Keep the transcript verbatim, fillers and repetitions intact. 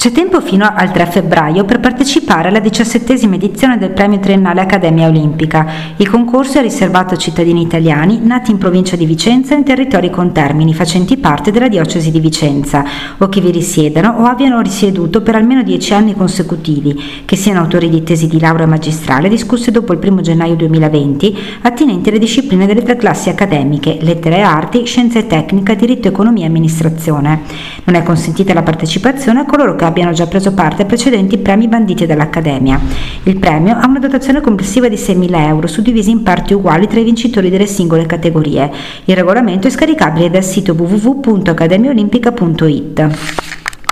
C'è tempo fino al tre febbraio per partecipare alla diciassettesima edizione del Premio Triennale Accademia Olimpica. Il concorso è riservato a cittadini italiani nati in provincia di Vicenza e in territori contermini facenti parte della diocesi di Vicenza, o che vi risiedano o abbiano risieduto per almeno dieci anni consecutivi, che siano autori di tesi di laurea magistrale discusse dopo il primo gennaio duemilaventi, attinenti alle discipline delle tre classi accademiche, lettere e arti, scienze e tecnica, diritto, economia e amministrazione. Non è consentita la partecipazione a coloro che abbiano già preso parte a precedenti premi banditi dall'Accademia. Il premio ha una dotazione complessiva di seimila euro, suddivisi in parti uguali tra i vincitori delle singole categorie. Il regolamento è scaricabile dal sito w w w punto accademia olimpica punto i t.